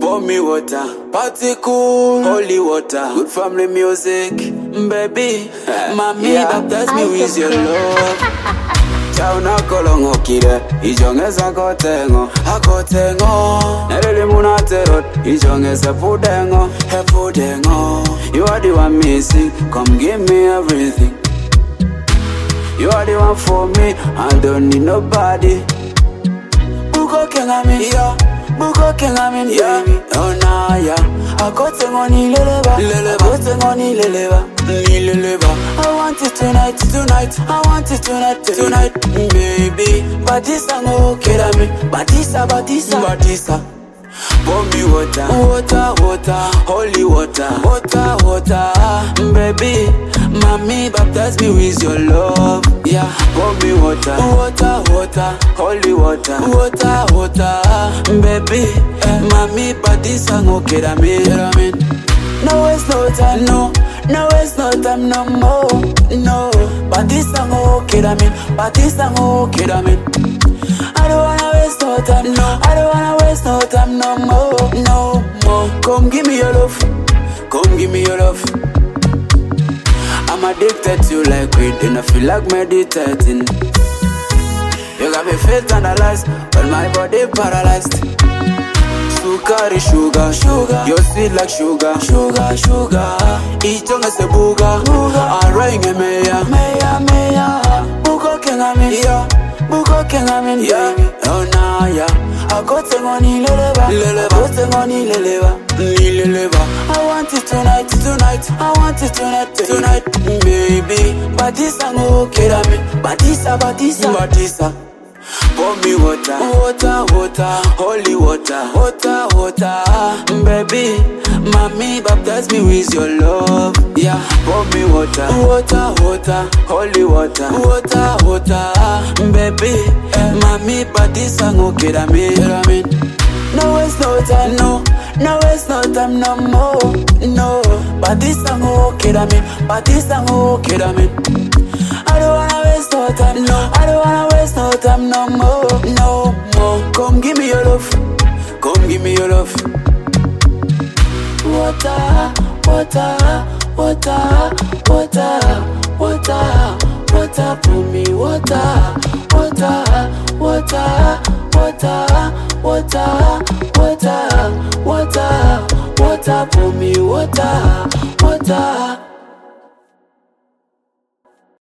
pour me water. Party cool, holy water. Good family music, baby. Mami, baptize me with your love. Ciao na kolongo kire, ijongeza kotengo, akotengo. Nerele munaterot, ijongeza pudengo, hepudengo. You are the one missing, come give me everything. You are the one for me, I don't need nobody. Buko kengami, yeah. Buko kengami, yeah. Oh nah, yeah. Akotengo ni leleba, akotengo ni leleba, ni leleba. I want it tonight, tonight. I want it tonight, tonight, baby. Batisa ngo kerami, batisa, batisa, batisa. Pour me water, water, water, holy water, water, water, baby. Mami, baptize me with your love, yeah. Pour me water, water, water, holy water, water, water, baby. Mami, batisa ngo kerami. No waste no time, no. No waste no time no more, no. Batisa ngo kerami, batisa ngo kerami. I don't wanna waste no time, no. I don't wanna waste no time no more, no more. Come give me your love, come give me your love. I'm addicted to you like weed, and I feel like meditating. You got me fit analyzed, but my body paralyzed. Sukari sugar, sugar, you're sweet like sugar, sugar, sugar. Ichonga sebuga, arrange meya, meya, meya. Buko kengami, yeah. Buko kengami, yeah. Oh nah, yeah. Akotengo ni leleba, akotengo ni leleba, ni leleba. I want it tonight, tonight. I want it tonight, tonight, baby. Batisa ngo kerami, batisa, batisa, batisa. Pour me water, water, water, holy water, water, water, baby. Mami, baptize me with your love, yeah. Pour me water, water, water, holy water, water, water, baby. Mami, batisa ngo kerami. No waste no time, no. No waste no time no more, no. Batisa ngo kerami, batisa ngo kerami. I don't wanna waste no time, no. I don't wanna waste no time no more, no more. Come give me your love, come give me your love. Water, water, water, water, water, water, pour me water.